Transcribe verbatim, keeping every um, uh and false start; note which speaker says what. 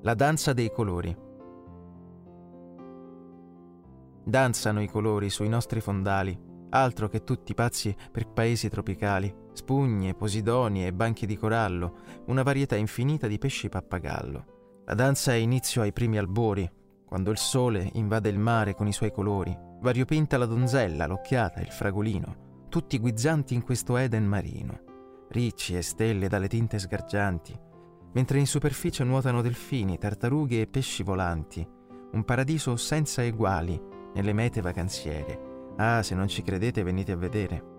Speaker 1: La danza dei colori. Danzano i colori sui nostri fondali, altro che tutti pazzi per paesi tropicali, spugne, posidonie e banchi di corallo, una varietà infinita di pesci pappagallo. La danza ha inizio ai primi albori, quando il sole invade il mare con i suoi colori, variopinta la donzella, l'occhiata, il fragolino, tutti guizzanti in questo Eden marino, ricci e stelle dalle tinte sgargianti, mentre in superficie nuotano delfini, tartarughe e pesci volanti, un paradiso senza eguali nelle mete vacanziere. Ah, se non ci credete venite a vedere.